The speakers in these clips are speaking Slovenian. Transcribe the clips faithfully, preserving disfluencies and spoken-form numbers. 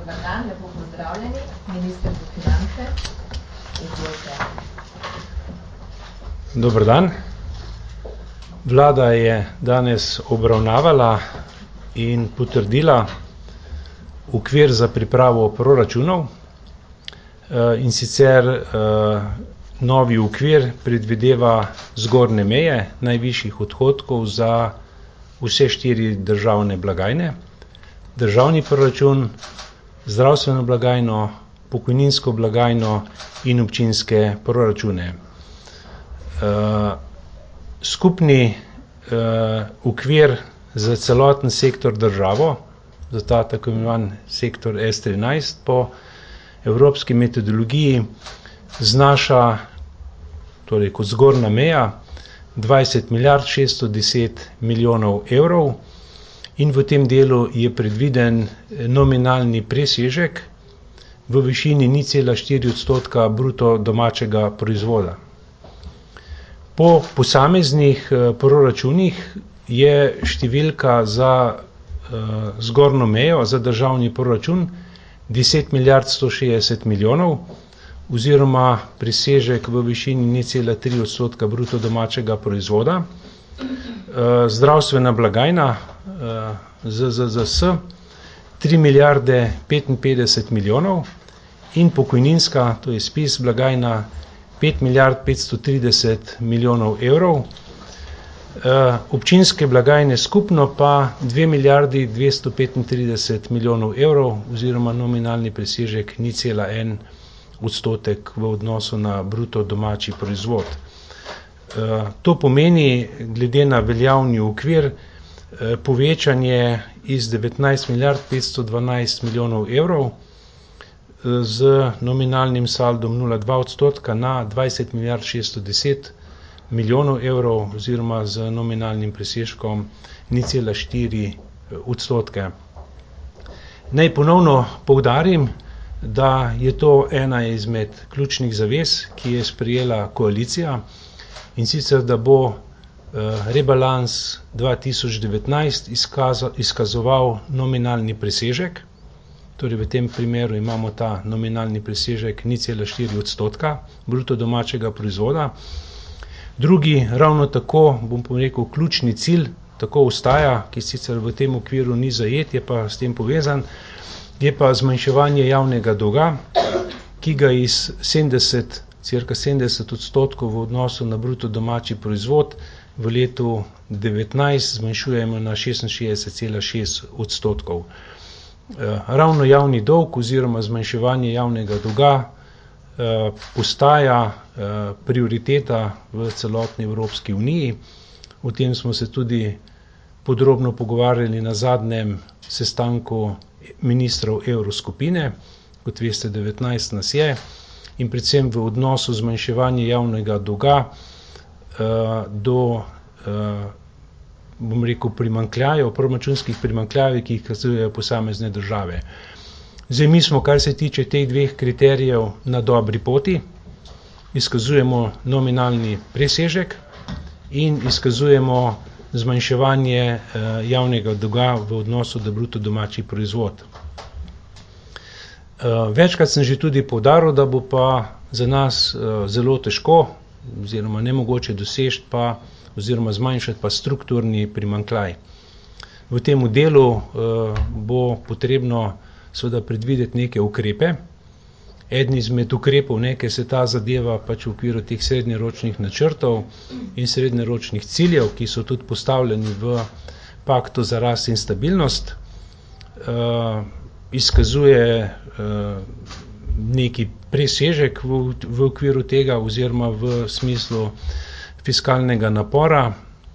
Dobar dan, lepo pozdravljeni, minister za finance, izvolite. Dobar dan. Vlada je danes obravnavala in potrdila okvir za pripravo proračunov, in sicer novi okvir predvideva zgornje meje najvišjih odhodkov za vse štiri državne blagajne, državni proračun, zdravstveno blagajno, pokojninsko blagajno in občinske proračune. Skupni okvir za celoten sektor državo, za ta tako imenovan sektor S trinajst po evropski metodologiji znaša, torej kot zgornja meja, dvajset milijard šeststo deset milijonov evrov in v tem delu je predviden nominalni presežek v višini nič cela štiri odstotka bruto domačega proizvoda. Po posameznih proračunih je številka za zgornjo mejo za državni proračun deset milijard sto šestdeset milijonov oziroma presežek v višini nič cela tri odstotka bruto domačega proizvoda. Zdravstvena blagajna Z Z Z S tri milijarde petinpetdeset milijonov in pokojninska, to je SPIZ blagajna, pet milijard petsto trideset milijonov evrov. Občinske blagajne skupno pa dve milijardi dvesto petintrideset milijonov evrov oziroma nominalni presežek nič cela en odstotek v odnosu na bruto domači proizvod. To pomeni, glede na veljavni okvir, povečanje iz devetnajst milijard petsto dvanajst milijonov evrov z nominalnim saldom nula dva odstotka na dvajset milijard šeststo deset milijonov evrov oziroma z nominalnim presežkom nič cela štiri odstotke. Naj ponovno poudarim, da je to ena izmed ključnih zavez, ki je sprejela koalicija, in sicer, da bo rebalans dva tisoč devetnajst izkazoval nominalni presežek, torej v tem primeru imamo ta nominalni presežek nič cela štiri odstotka bruto domačega proizvoda. Drugi, ravno tako, bom rekel, ključni cilj, tako ostaja, ki sicer v tem okviru ni zajet, je pa s tem povezan, je pa zmanjševanje javnega dolga, ki ga iz sedemdeset, cirka sedemdeset odstotkov v odnosu na bruto domači proizvod v letu devetnajst zmanjšujemo na šestinšestdeset cela šest odstotkov. Ravno javni dolg oziroma zmanjševanje javnega dolga postaja prioriteta v celotni Evropski uniji. O tem smo se tudi podrobno pogovarjali na zadnjem sestanku ministrov evroskupine, kot veste, devetnajst nas je, in predvsem v odnosu zmanjševanja javnega dolga do, bom rekel, primanjkljajev, proračunskih primanjkljajev, ki jih kazujejo posamezne države. Zdaj, mi smo, kar se tiče teh dveh kriterijev, na dobri poti, izkazujemo nominalni presežek in izkazujemo zmanjševanje javnega dolga v odnosu do bruto domači proizvod. Večkrat sem že tudi poudaril, da bo pa za nas zelo težko oziroma nemogoče doseči pa oziroma zmanjšati pa strukturni primanjkljaj. V tem delu bo potrebno seveda predvideti neke ukrepe. Eden izmed ukrepov, ne, ker se ta zadeva pač v okviru teh srednjeročnih načrtov in srednjeročnih ciljev, ki so tudi postavljeni v paktu za rast in stabilnost, izkazuje neki presežek v, v okviru tega oziroma v smislu fiskalnega napora.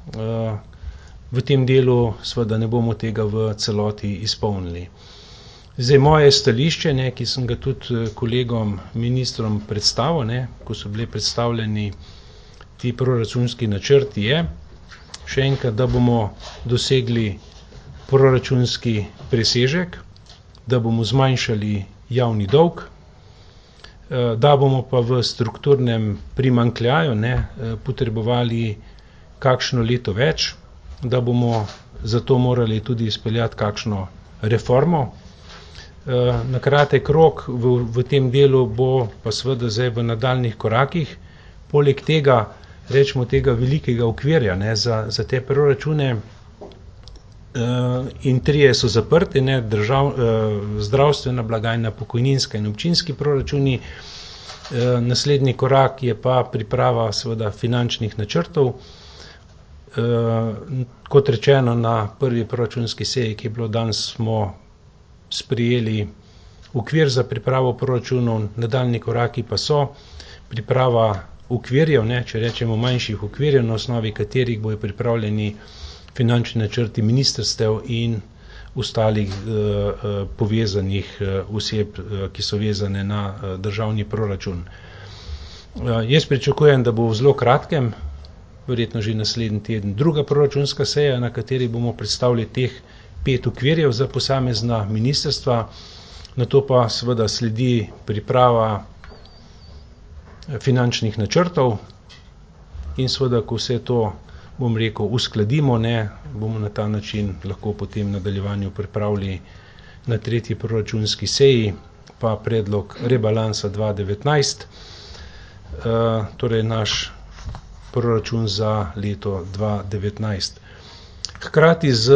V tem delu seveda ne bomo tega v celoti izpolnili. Zdaj, moje stališče, ne, ki sem ga tudi kolegom ministrom predstavil, ne, ko so bili predstavljeni ti proračunski načrti, je še enkrat, da bomo dosegli proračunski presežek, da bomo zmanjšali javni dolg, da bomo pa v strukturnem primanjkljaju, ne, potrebovali kakšno leto več, da bomo zato morali tudi izpeljati kakšno reformo. Na kratek rok v, v tem delu bo pa seveda zdaj v nadaljnih korakih. Poleg tega, rečemo tega velikega okvirja, ne, za, za te proračune, in trije so zaprti, ne, držav, zdravstvena blagajna, pokojninska in občinski proračuni. Naslednji korak je pa priprava seveda finančnih načrtov. Kot rečeno, na prvi proračunski seji, ki je bilo danes, smo sprejeli okvir za pripravo proračunov, nadaljnji koraki pa so priprava okvirjev, ne, če rečemo manjših okvirjev, na osnovi katerih bojo pripravljeni finančni načrti ministrstev in ostalih eh, povezanih oseb, ki so vezane na državni proračun. Jaz pričakujem, da bo v zelo kratkem, verjetno že naslednji teden, druga proračunska seja, na kateri bomo predstavili teh pet okvirjev za posamezna ministrstva, nato pa seveda sledi priprava finančnih načrtov in seveda, ko vse to, bom rekel, uskladimo, ne, bomo na ta način lahko potem v nadaljevanju pripravili na tretji proračunski seji pa predlog rebalansa dva devetnajst, torej naš proračun za leto dva devetnajst. Hkrati z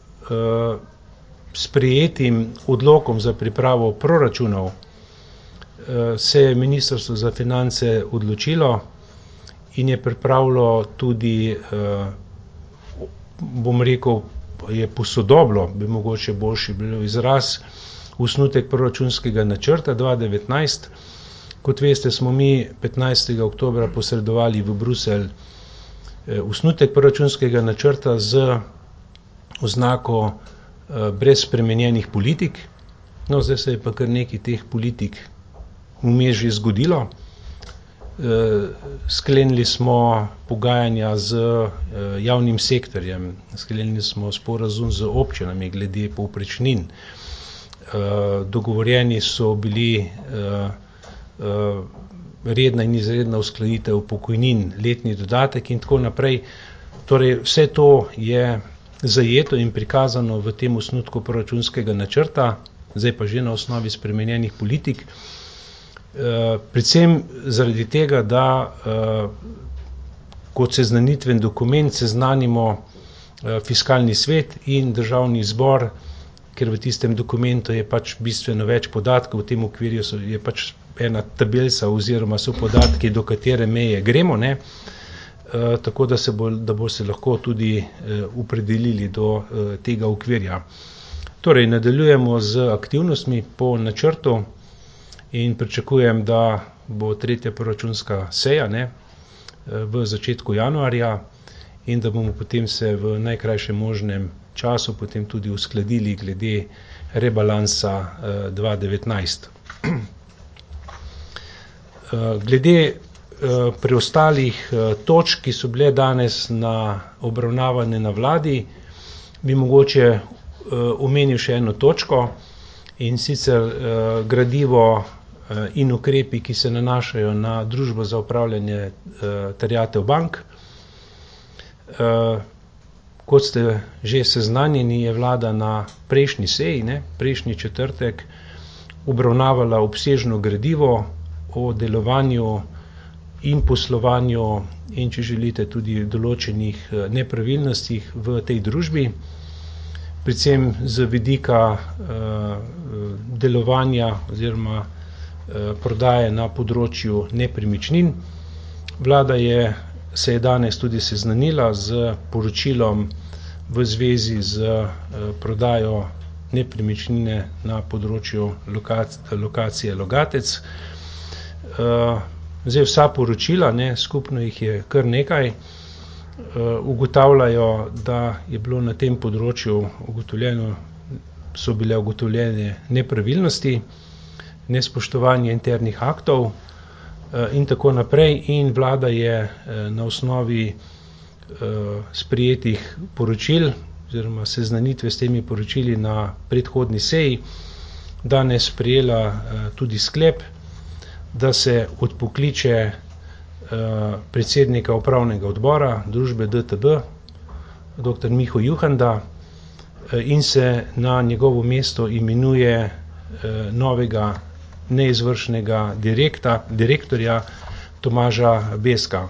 sprejetim odlokom za pripravo proračunov se je Ministrstvo za finance odločilo in je pripravilo tudi, bom rekel, je posodobilo, bi mogoče boljši bil izraz, osnutek proračunskega načrta dva devetnajst. Kot veste, smo mi petnajstega oktobra posredovali v Bruselj osnutek proračunskega načrta z oznako brez spremenjenih politik. No, zdaj se je pa kar nekaj teh politik vmes že zgodilo. Sklenili smo pogajanja z javnim sektorjem, sklenili smo sporazum z občinami glede povprečnin. Dogovorjeni so bili redna in izredna uskladitev pokojnin, letni dodatek in tako naprej. Torej, vse to je zajeto in prikazano v tem osnutku proračunskega načrta, zdaj pa že na osnovi spremenjenih politik. Predvsem zaradi tega, da kot seznanitven dokument seznanimo fiskalni svet in državni zbor, ker v tistem dokumentu je pač bistveno več podatkov, v tem okvirju so, je pač ena tabelica oziroma so podatki, do katere meje gremo, ne, tako da se bo, da bo se lahko tudi opredelili do tega okvirja. Torej, nadaljujemo z aktivnostmi po načrtu in pričakujem, da bo tretja proračunska seja, ne, v začetku januarja in da bomo potem se v najkrajšem možnem času potem tudi uskladili glede rebalansa dva devetnajst. Glede preostalih točk, ki so bile danes na obravnavane na vladi, bi mogoče omenil še eno točko, in sicer gradivo in ukrepi, ki se nanašajo na Družbo za upravljanje terjatev bank. Kot ste že seznanjeni, je vlada na prejšnji seji, ne, prejšnji četrtek, obravnavala obsežno gradivo o delovanju in poslovanju in, če želite, tudi določenih nepravilnostih v tej družbi, predvsem z vidika delovanja oziroma prodaje na področju nepremičnin. Vlada je, se je danes tudi seznanila z poročilom v zvezi z prodajo nepremičnine na področju lokacije Logatec. Zdaj vsa poročila, ne, skupno jih je kar nekaj, ugotavljajo, da je bilo na tem področju ugotovljeno, so bile ugotovljene nepravilnosti, nespoštovanje internih aktov in tako naprej, in vlada je na osnovi sprejetih poročil oziroma seznanitve s temi poročili na predhodni seji danes sprejela tudi sklep, da se odpokliče predsednika upravnega odbora družbe D T B, doktor Miho Juhanda, in se na njegovo mesto imenuje novega neizvršnega direkta, direktorja Tomaža Beska.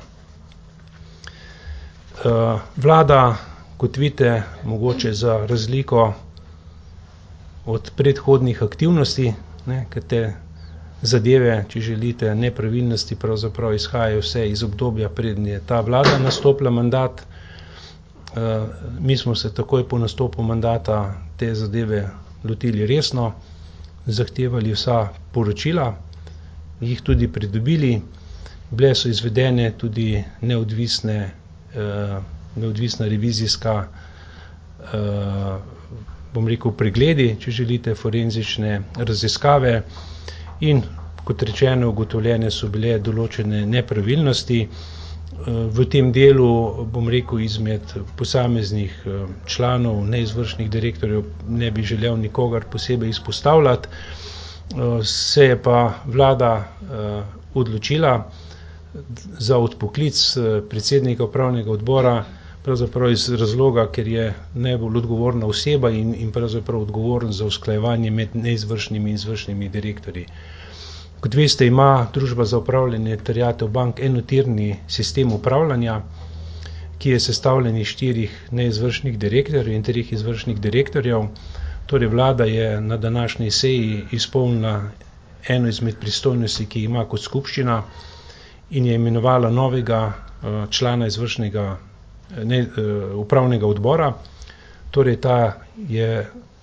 Vlada, kot vidite, mogoče za razliko od predhodnih aktivnosti, ne, ker te zadeve, če želite, nepravilnosti pravzaprav izhajajo vse iz obdobja, preden je ta vlada nastopila mandat. Mi smo se takoj po nastopu mandata te zadeve lotili resno, zahtevali vsa poročila, jih tudi pridobili, bile so izvedene tudi neodvisne, neodvisna revizijska, bom rekel, pregledi, če želite, forenzične raziskave in, kot rečeno, ugotovljene so bile določene nepravilnosti. V tem delu, bom rekel, izmed posameznih članov, neizvršnih direktorjev, ne bi želel nikogar posebej izpostavljati. Se je pa vlada odločila za odpoklic predsednika upravnega odbora, pravzaprav iz razloga, ker je najbolj odgovorna oseba in, in pravzaprav odgovoren za usklajevanje med neizvršnimi in izvršnimi direktorji. Kot veste, ima Družba za upravljanje terjatev bank enotirni sistem upravljanja, ki je sestavljen iz štirih neizvršnih direktorjev in treh izvršnih direktorjev. Torej, vlada je na današnji seji izpolnila eno izmed pristojnosti, ki ima kot skupščina, in je imenovala novega člana izvršnega ne, upravnega odbora. Torej, ta je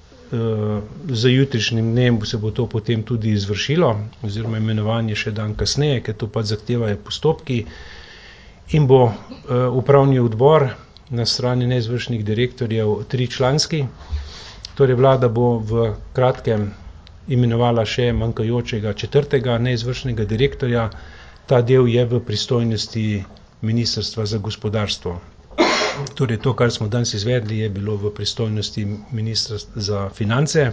za jutrišnjim dnem se bo to potem tudi izvršilo, oziroma imenovanje še dan kasneje, ker to pač zahtevajo postopki, in bo upravni odbor na strani neizvršnih direktorjev tričlanski. Torej, vlada bo v kratkem imenovala še manjkajočega četrtega neizvršnega direktorja. Ta del je v pristojnosti Ministrstva za gospodarstvo. Torej, to, kar smo danes izvedli, je bilo v pristojnosti Ministrstva za finance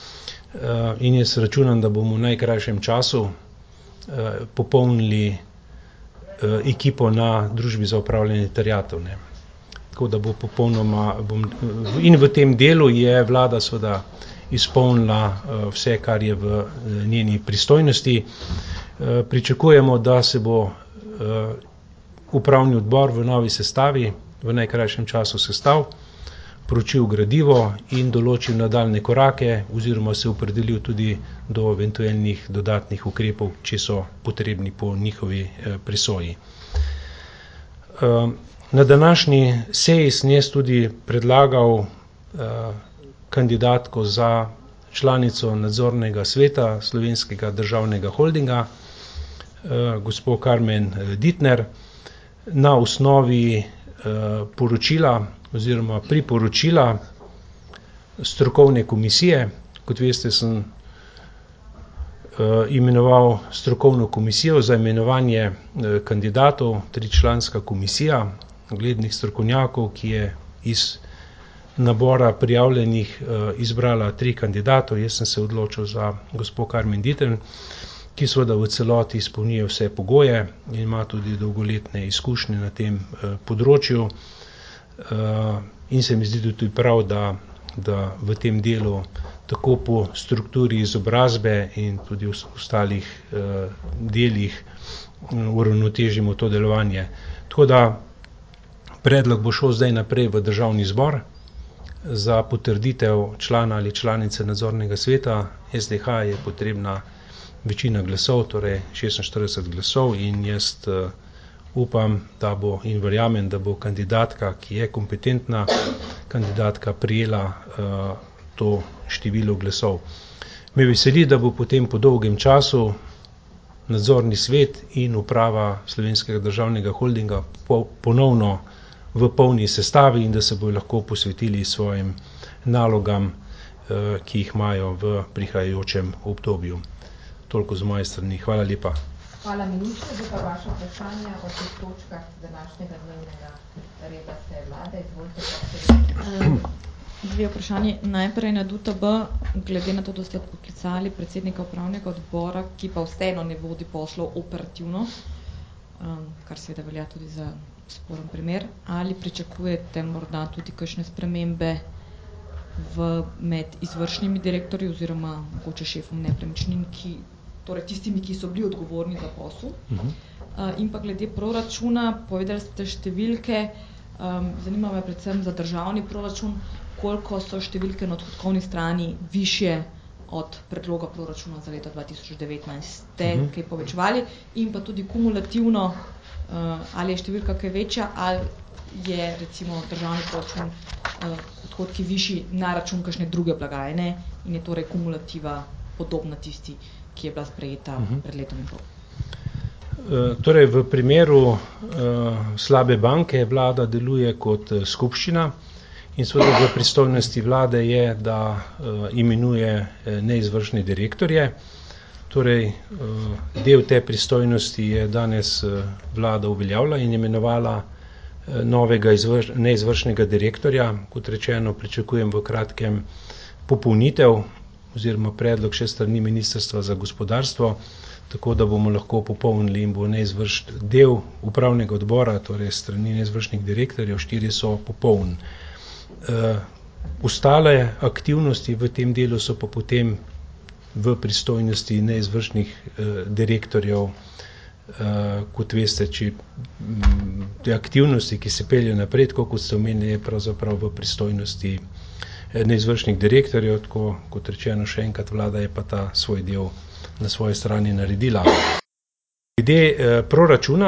in jaz računam, da bomo v najkrajšem času popolnili ekipo na Družbi za upravljanje terjatev. Tako da bo popolnoma, bom, in v tem delu je vlada seveda izpolnila vse, kar je v njeni pristojnosti. Pričakujemo, da se bo upravni odbor v novi sestavi v najkrajšem času sestav, proučil gradivo in določil nadaljnje korake oziroma se opredelil tudi do eventualnih dodatnih ukrepov, če so potrebni po njihovi presoji. Na današnji seji sem jaz tudi predlagal kandidatko za članico nadzornega sveta Slovenskega državnega holdinga, gospo Karmen Ditner, na osnovi poročila oziroma priporočila strokovne komisije. Kot veste, sem imenoval strokovno komisijo za imenovanje kandidatov, tričlanska komisija uglednih strokovnjakov, ki je iz nabora prijavljenih izbrala tri kandidatov. Jaz sem se odločil za gospo Karmen Ditner, ki seveda v celoti izpolnjuje vse pogoje in ima tudi dolgoletne izkušnje na tem področju. In se mi zdi tudi prav, da, da v tem delu tako po strukturi izobrazbe in tudi v ostalih delih uravnotežimo to delovanje. Tako da predlog bo šel zdaj naprej v Državni zbor za potrditev člana ali članice nadzornega sveta. S D H je potrebna večina glasov, torej šestinštirideset glasov, in jaz upam, da bo in verjamem, da bo kandidatka, ki je kompetentna kandidatka, prijela to število glasov. Me veseli, da bo potem po dolgem času nadzorni svet in uprava Slovenskega državnega holdinga ponovno v polni sestavi in da se bodo lahko posvetili svojim nalogam, ki jih imajo v prihajajočem obdobju. Toliko z moje strani. Hvala lepa. Hvala, minister. Zdaj pa vaše vprašanje o teh točkah današnjega dnevnega reda seje vlade. Izvolite. Dve vprašanje. Najprej na D U T B, glede na to, da ste odpoklicali predsednika upravnega odbora, ki pa vseeno ne vodi poslov operativno, kar seveda velja tudi za sporen primer, ali pričakujete morda tudi kakšne spremembe v, med izvršnimi direktorji oziroma mogoče šefom nepremičnin, ki, torej tistimi, ki so bili odgovorni za posel. Uh-huh. Uh, in pa glede proračuna, povedali ste številke, um, zanima me predvsem za državni proračun, koliko so številke na odhodkovni strani višje od predloga proračuna za leto dva tisoč devetnajst. Ste uh-huh. kaj povečevali in pa tudi kumulativno, uh, ali je številka kaj večja, ali je recimo državni proračun uh, odhodki višji na račun kakšne druge blagajne in je torej kumulativa podobna tisti, ki je bila sprejeta uh-huh. pred letom in pol. Uh, torej v primeru uh, slabe banke vlada deluje kot uh, skupščina in seveda v pristojnosti vlade je, da uh, imenuje uh, neizvršne direktorje. Torej, uh, del te pristojnosti je danes uh, vlada uveljavila in imenovala uh, novega izvrš, neizvršnega direktorja. Kot rečeno, pričakujem v kratkem popolnitev oziroma predlog še strani Ministrstva za gospodarstvo, tako da bomo lahko popolnili in bo neizvršen del upravnega odbora, torej strani neizvršnih direktorjev, štiri so popoln. Uh, ostale aktivnosti v tem delu so pa potem v pristojnosti neizvršnih uh, direktorjev. Uh, kot veste, če m, te aktivnosti, ki se peljejo naprej, tako kot ste omenili, je pravzaprav v pristojnosti neizvršnih direktorjev, tako kot rečeno še enkrat, vlada je pa ta svoj del na svoji strani naredila. Glede eh, proračuna,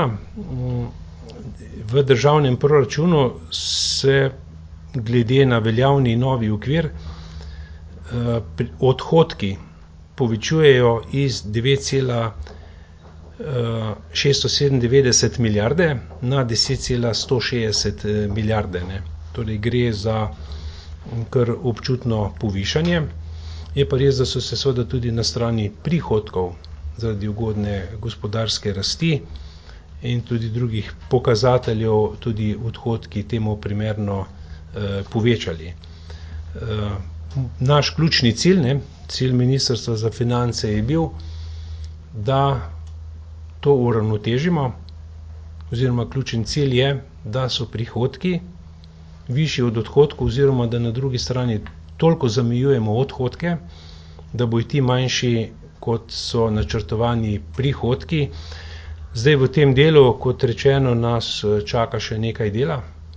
v državnem proračunu se glede na veljavni novi okvir eh, odhodki povečujejo iz devet cela šeststo sedemindevetdeset milijarde na deset cela sto šestdeset milijarde. Ne. Torej gre za kar občutno povišanje. Je pa res, da so se seveda tudi na strani prihodkov zaradi ugodne gospodarske rasti in tudi drugih pokazateljev tudi odhodki temu primerno eh, povečali. Eh, naš ključni cilj, ne, cilj Ministrstva za finance je bil, da to uravnotežimo, oziroma ključen cilj je, da so prihodki višji od odhodkov, oziroma da na drugi strani toliko zamejujemo odhodke, da bojo ti manjši, kot so načrtovani prihodki. Zdaj v tem delu, kot rečeno, nas čaka še nekaj dela.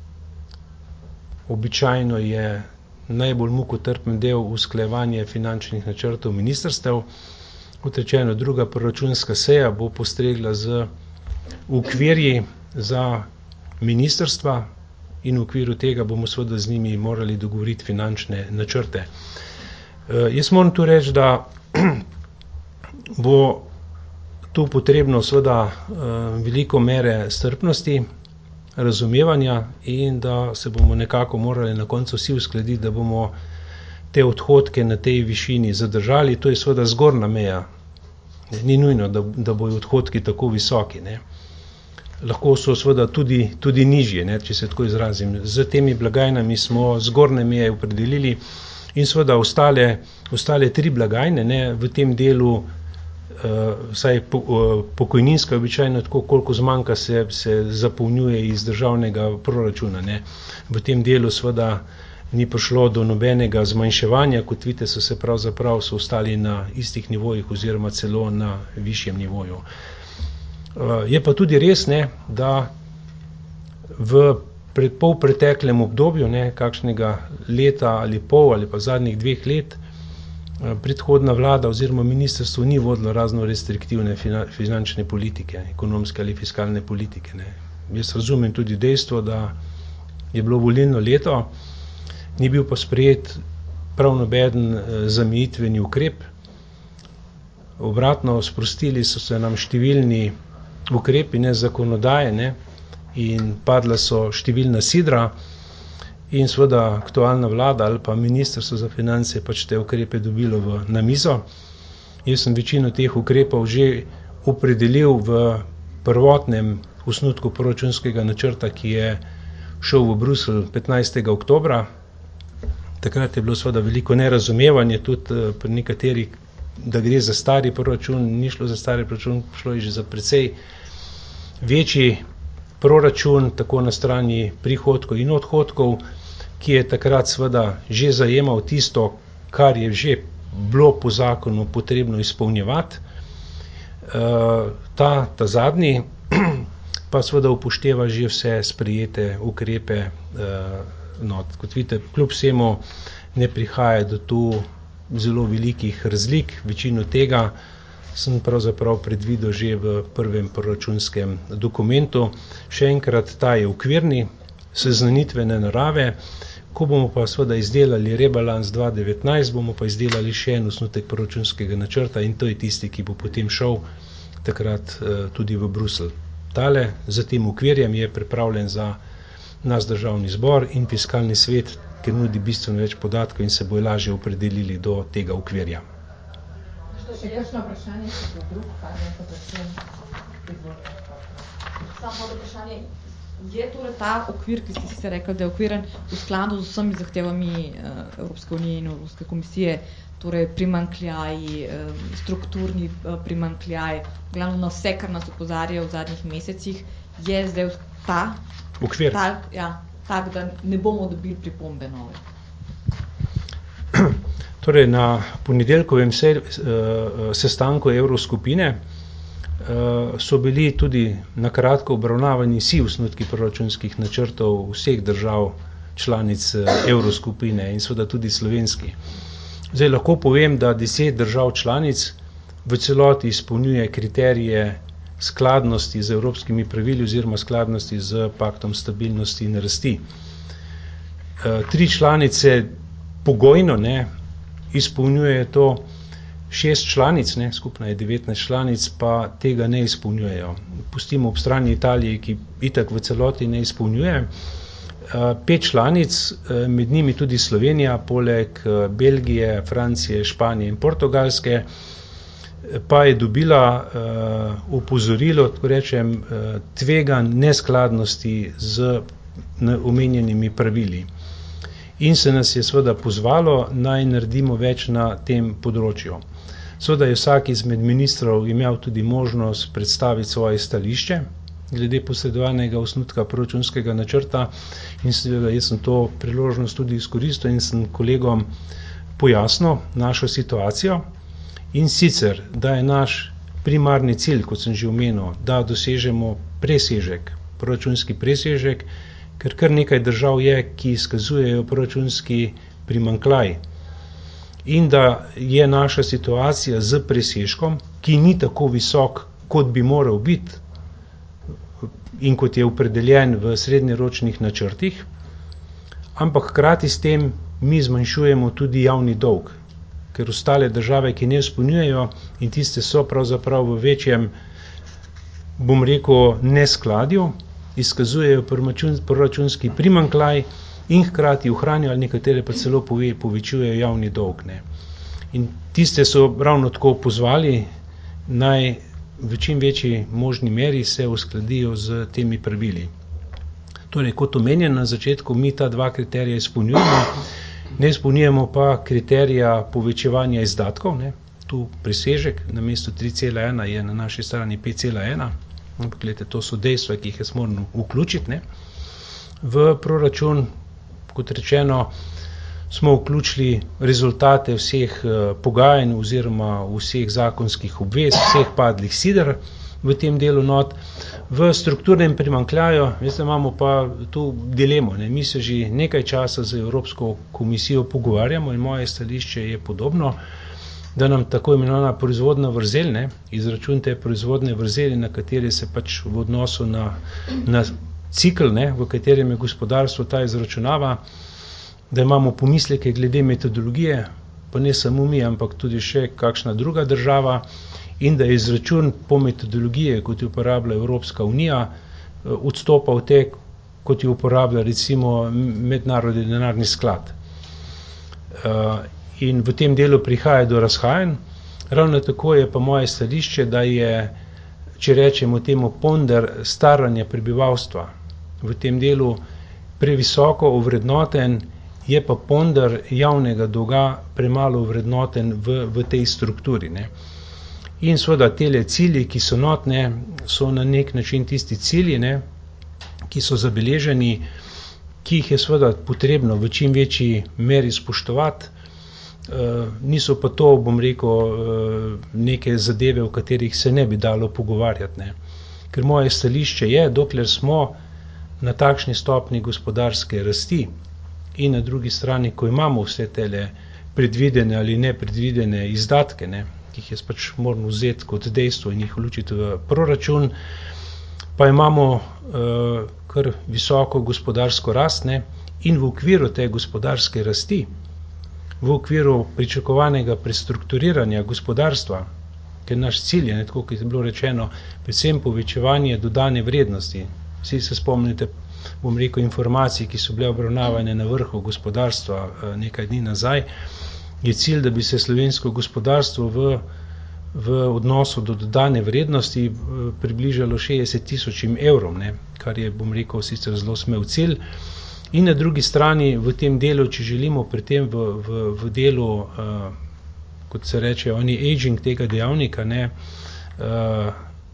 Običajno je najbolj mukotrpen del usklajevanje finančnih načrtov ministrstev. Kot rečeno, druga proračunska seja bo postregla z okvirji za ministrstva in v okviru tega bomo seveda z njimi morali dogovoriti finančne načrte. E, jaz moram tu reči, da bo tu potrebno seveda e, veliko mere strpnosti, razumevanja in da se bomo nekako morali na koncu vsi uskladiti, da bomo te odhodke na tej višini zadržali. To je seveda zgornja meja. Ni nujno, da, da bojo odhodki tako visoki. Ne. Lahko so seveda tudi, tudi nižje, ne, če se tako izrazim. Z temi blagajnami smo zgornje meje opredelili in seveda ostale, ostale tri blagajne, ne, v tem delu, uh, vsaj po, uh, pokojninska običajno tako, koliko zmanjka se, se zapolnjuje iz državnega proračuna. Ne. V tem delu seveda ni prišlo do nobenega zmanjševanja, kot vidite, so se pravzaprav so ostali na istih nivojih oziroma celo na višjem nivoju. Je pa tudi res, ne, da v pred, pol preteklem obdobju, ne, kakšnega leta ali pol ali pa zadnjih dveh let, predhodna vlada oziroma ministrstvo ni vodilo razno restriktivne finančne politike, ekonomske ali fiskalne politike. Ne. Jaz razumem tudi dejstvo, da je bilo volilno leto, ni bil pa sprejet prav nobeden zamejitveni ukrep. Obratno, sprostili so se nam številni ukrepi, ne, zakonodaje, ne, in padla so številna sidra in seveda aktualna vlada ali pa Ministrstvo za finance pač te ukrepe dobilo v, na mizo. Jaz sem večino teh ukrepov že opredelil v prvotnem osnutku proračunskega načrta, ki je šel v Bruselj petnajstega oktobra. Takrat je bilo seveda veliko nerazumevanje, tudi pri nekaterih, da gre za stari proračun, ni šlo za stari proračun, šlo je že za precej večji proračun, tako na strani prihodkov in odhodkov. ki je takrat seveda že zajemal tisto, kar je že bilo po zakonu potrebno izpolnjevati. Ta, ta zadnji pa seveda upošteva že vse sprejete ukrepe. No, kot vidite, kljub vsemu ne prihaja do tu zelo velikih razlik. Večino tega sem pravzaprav predvidel že v prvem proračunskem dokumentu. Še enkrat, ta je okvirni, seznanitvene narave. Ko bomo pa seveda izdelali rebalans dva devetnajst, bomo pa izdelali še en osnutek proračunskega načrta in to je tisti, ki bo potem šel takrat tudi v Bruselj. Tale za tem okvirjem je pripravljen za nas državni zbor in fiskalni svet, ker nudi bistveno več podatkov in se bo lažje opredelili do tega okvirja. Še kakšno vprašanje, če bo drug, pa ne pa začem izvolite. Samo vprašanje, je torej ta okvir, ki ste si rekli, da je okviren v skladu z vsemi zahtevami Evropske unije in Evropske komisije, torej primanjkljaji, strukturni primanjkljaj, glavno na vse, kar nas opozarja v zadnjih mesecih, je zdaj ta okvir. Tak, ja, tak, da ne bomo dobili pripombe nove. Torej, na ponedeljkovem se, uh, sestanku Evroskupine uh, so bili tudi na kratko obravnavani vsi osnutki proračunskih načrtov vseh držav članic uh, Evroskupine in seveda tudi slovenski. Zdaj lahko povem, da deset držav članic v celoti izpolnjuje kriterije skladnosti z evropskimi pravili oziroma skladnosti z paktom stabilnosti in rasti. Uh, tri članice pogojno, ne, izpolnjuje to, šest članic, ne, skupno je devetnajst članic, pa tega ne izpolnjujejo. Pustimo ob strani Italije, ki itak v celoti ne izpolnjuje. Pet članic, med njimi tudi Slovenija, poleg Belgije, Francije, Španije in Portugalske, pa je dobila opozorilo, tako rečem, tveganj neskladnosti z omenjenimi pravili. In se nas je seveda pozvalo, naj naredimo več na tem področju. Seveda je vsak izmed ministrov imel tudi možnost predstaviti svoje stališče glede posredovanega osnutka proračunskega načrta in seveda jaz sem to priložnost tudi izkoristil in sem kolegom pojasnil našo situacijo in sicer, da je naš primarni cilj, kot sem že omenil, da dosežemo presežek, proračunski presežek, ker kar nekaj držav je, ki izkazujejo proračunski primanjkljaj in da je naša situacija z presežkom, ki ni tako visok, kot bi moral biti in kot je opredeljen v srednjeročnih načrtih, ampak hkrati s tem mi zmanjšujemo tudi javni dolg, ker ostale države, ki ne izpolnjujejo in tiste so pravzaprav v večjem, bom rekel, neskladju, izkazujejo proračunski primanjkljaj in hkrati ohranjajo ali nekatere pa celo pove, povečujejo javni dolg. Ne. In tiste so ravno tako pozvali, naj v čim večji možni meri se uskladijo z temi pravili. Torej, kot omenjeno na začetku, mi ta dva kriterija izpolnjujemo, ne izpolnjujemo pa kriterija povečevanja izdatkov. Ne. Tu presežek na mesto tri cela ena je na naši strani pet cela ena. Ampak, gledajte, to so dejstva, ki jih jaz moram vključiti. Ne. V proračun, kot rečeno, smo vključili rezultate vseh uh, pogajanj oziroma vseh zakonskih obvez, vseh padlih sider v tem delu not. V strukturnem primanjkljaju, veste, imamo pa tu dilemo. Ne. Mi se že nekaj časa z Evropsko komisijo pogovarjamo in moje stališče je podobno, da nam tako imenovana proizvodna vrzel, ne, izračun te proizvodne vrzeli, na kateri se pač v odnosu na, na cikl, ne, v katerem je gospodarstvo ta izračunava, da imamo pomisleke glede metodologije, pa ne samo mi, ampak tudi še kakšna druga država in da je izračun po metodologije, kot jo uporablja Evropska unija, odstopa od te, kot jo uporablja recimo Mednarodni denarni sklad. Uh, In v tem delu prihaja do razhajanj. Ravno tako je pa moje stališče, da je, če rečemo temu, ponder staranja prebivalstva v tem delu previsoko ovrednoten, je pa ponder javnega dolga premalo ovrednoten v, v tej strukturi. Ne. In seveda tele cilji, ki so notne, so na nek način tisti cilji, ne, ki so zabeleženi ki jih je seveda potrebno v čim večji meri spoštovati. Niso pa to, bom rekel, neke zadeve, o katerih se ne bi dalo pogovarjati, ne. Ker moje stališče je, dokler smo na takšni stopni gospodarske rasti in na drugi strani, ko imamo vse tele predvidene ali nepredvidene izdatke, ne, ki jih je pač moramo vzeti kot dejstvo in jih vključiti v proračun, pa imamo uh, kar visoko gospodarsko rast, ne, in v okviru te gospodarske rasti, v okviru pričakovanega prestrukturiranja gospodarstva, ker naš cilj je, ne, tako kot je bilo rečeno, predvsem povečevanje dodane vrednosti. Vsi se spomnite, bom rekel, informacij, ki so bile obravnavane na vrhu gospodarstva nekaj dni nazaj, je cilj, da bi se slovensko gospodarstvo v, v odnosu do dodane vrednosti približalo šestdeset tisočim evrom, ne, kar je, bom rekel, sicer zelo smel cilj. In na drugi strani v tem delu, če želimo pri tem v, v, v delu, uh, kot se reče, oni aging tega dejavnika, ne, uh,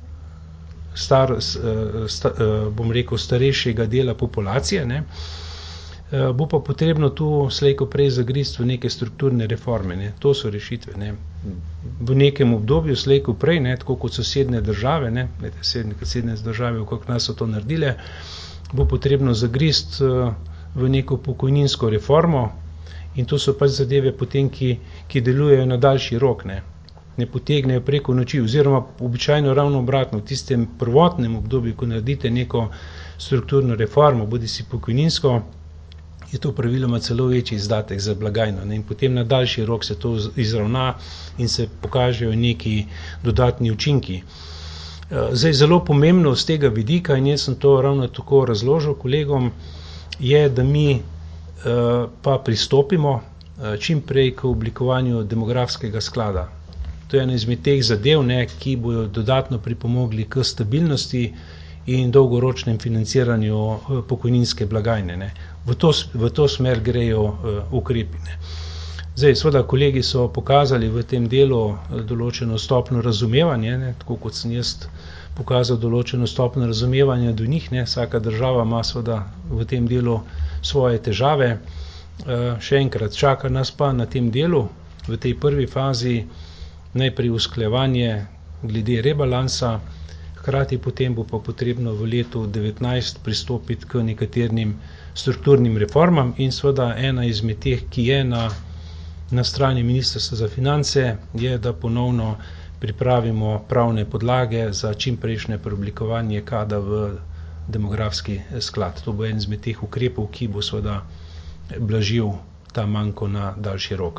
star, uh, sta, uh, bom rekel, starejšega dela populacije, ne, uh, bo pa potrebno tu slejko prej zagrist v neke strukturne reforme, ne, to so rešitve, ne. V nekem obdobju slejko prej, ne, tako kot sosedne države, ne, sosedne, sosedne države, okrog nas so to naredile, bo potrebno zagrist v neko pokojninsko reformo in to so pač zadeve potem, ki, ki delujejo na daljši rok, ne, ne potegnejo preko noči, oziroma običajno ravno obratno, v tistem prvotnem obdobju, ko naredite neko strukturno reformo, bodi si pokojninsko, je to praviloma celo večji izdatek za blagajno, ne, in potem na daljši rok se to izravna in se pokažejo neki dodatni učinki. Zdaj, zelo pomembno z tega vidika, in jaz sem to ravno tako razložil kolegom, je, da mi uh, pa pristopimo uh, čim prej k oblikovanju demografskega sklada. To je ena izmed teh zadev, ne, ki bojo dodatno pripomogli k stabilnosti in dolgoročnem financiranju uh, pokojninske blagajne, ne. V to, v to smer grejo uh, ukrepi, ne. Zdaj, seveda, kolegi so pokazali v tem delu določeno stopno razumevanje, ne, tako kot sem jaz pokazal določeno stopno razumevanja do njih, ne, vsaka država ima seveda v tem delu svoje težave. E, še enkrat, čaka nas pa na tem delu, v tej prvi fazi, najprej usklajevanje glede rebalansa, hkrati potem bo pa potrebno v letu devetnajst pristopiti k nekaternim strukturnim reformam in seveda ena izmed teh, ki je na Na strani Ministrstva za finance, je, da ponovno pripravimo pravne podlage za čimprejšnje preoblikovanje kada v demografski sklad. To bo en izmed teh ukrepov, ki bo seveda blažil ta manko na daljši rok.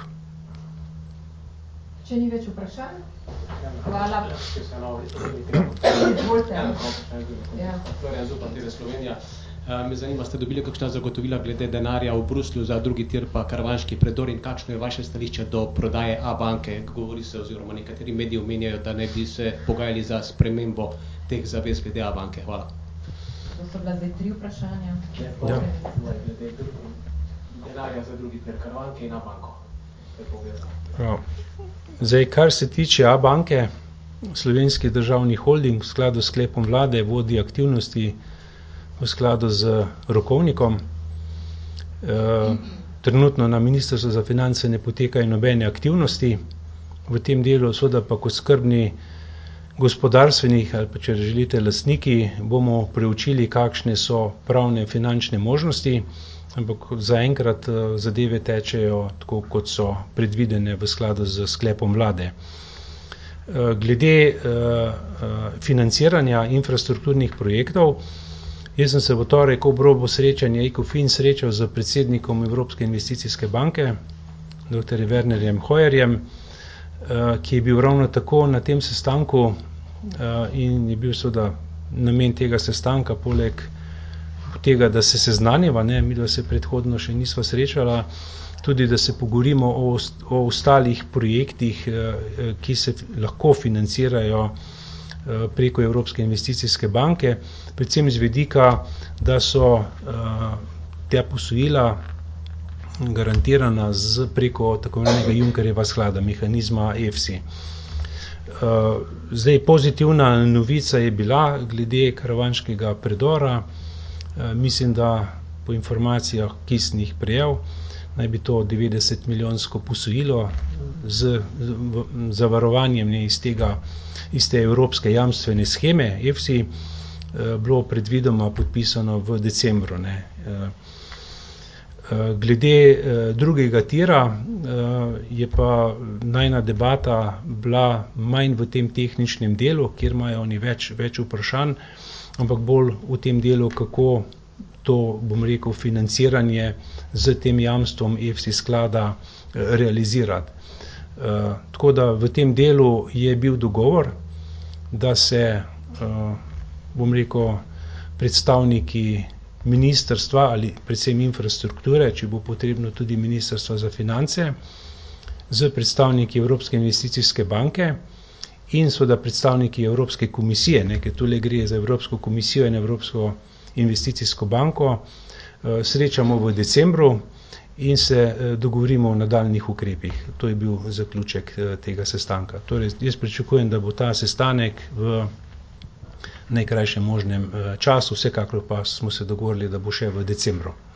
Če ni več vprašanj? Hvala. Izvolite. Ja. Florian Zupan, T V Slovenija. Me zanima, ste dobili kakšna zagotovila glede denarja v Bruslju za drugi tir pa Karavanški predor in kakšno je vaše stališče do prodaje A-banke? Govori se oziroma nekateri mediji omenjajo, da ne bi se pogajali za spremembo teh zavez glede A-banke. Hvala. To so bila zdaj tri vprašanja. Ja. Glede denarja za drugi tir Karavanke in A-banko. Ja. Zdaj, kar se tiče A-banke, Slovenski državni holding v skladu s sklepom vlade vodi aktivnosti v skladu z rokovnikom. E, trenutno na Ministrstvu za finance ne potekajo nobene aktivnosti. V tem delu seveda pa kot skrbni gospodarstvenih ali pa, če želite, lastniki, bomo preučili, kakšne so pravne finančne možnosti, ampak zaenkrat zadeve tečejo tako, kot so predvidene v skladu z sklepom vlade. E, glede e, financiranja infrastrukturnih projektov, jaz sem se v torek ob robu srečanja ECOFIN srečal z predsednikom Evropske investicijske banke, doktorjem Wernerjem Hoyerjem, ki je bil ravno tako na tem sestanku in je bil seveda namen tega sestanka, poleg tega, da se seznaniva, ne, mi da se predhodno še nisva srečala, tudi da se pogovorimo o, o ostalih projektih, ki se lahko financirajo preko Evropske investicijske banke, predvsem z vidika, da so uh, te posojila garantirana z preko tako imenega Junckerjeva sklada, mehanizma E F S I. Uh, zdaj, pozitivna novica je bila glede Karavanškega predora. Uh, mislim, da po informacijah, ki sem jih prejel, naj bi to devetdeset milijonsko posojilo z zavarovanjem iz tega, iz te evropske jamstvene sheme E F S I, bilo predvidoma podpisano v decembru, ne. Glede drugega tira je pa najina debata bila manj v tem tehničnem delu, kjer imajo oni več, več vprašanj, ampak bolj v tem delu, kako to, bom rekel, financiranje z tem jamstvom E F S I sklada realizirati. Tako da v tem delu je bil dogovor, da se, bom rekel, predstavniki ministrstva ali predvsem infrastrukture, če bo potrebno tudi ministrstva za finance, z predstavniki Evropske investicijske banke in seveda predstavniki Evropske komisije, ne, ker tule gre za Evropsko komisijo in Evropsko investicijsko banko, srečamo v decembru in se dogovorimo o nadaljnjih ukrepih. To je bil zaključek tega sestanka. Torej, jaz pričakujem, da bo ta sestanek v najkrajšem možnem času, vsekakor pa smo se dogovorili, da bo še v decembru.